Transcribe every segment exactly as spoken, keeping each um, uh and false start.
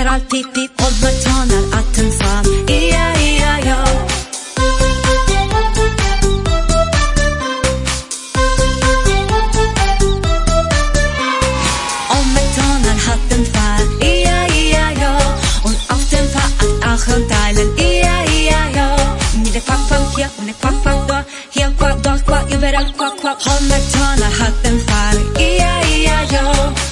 überall piep, piep und McDonald, Attenfarm, ia, ia, yo. Und McDonald hat den Fall, ia, ia, yo. Und auf dem Fahrrad auch ein Teilen, ia, ia, yo. Mit der Quack-Quack hier und der Quack-Quack dort, hier Quack, dort Quack, überall Quack, Quack. Und McDonald hat den Fall, ia, ia, yo.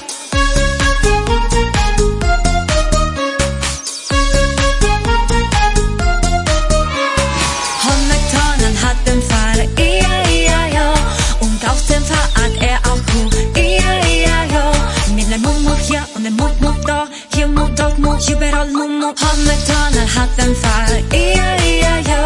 Überall Mumu, und McDonald hat den Fall, ia, ia, yo.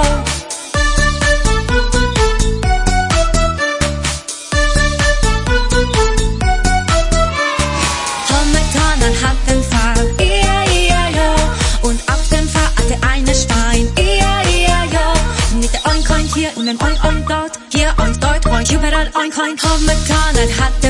Und McDonald hat den Fall, ia, ia, yo. Und auf dem Fahrrad der eine Stein, ia, ia, yo. Mit der Oink-Oink hier und dem Oink-Oink dort, hier und dort, Oink, überall Oink-Oink. Und McDonald hat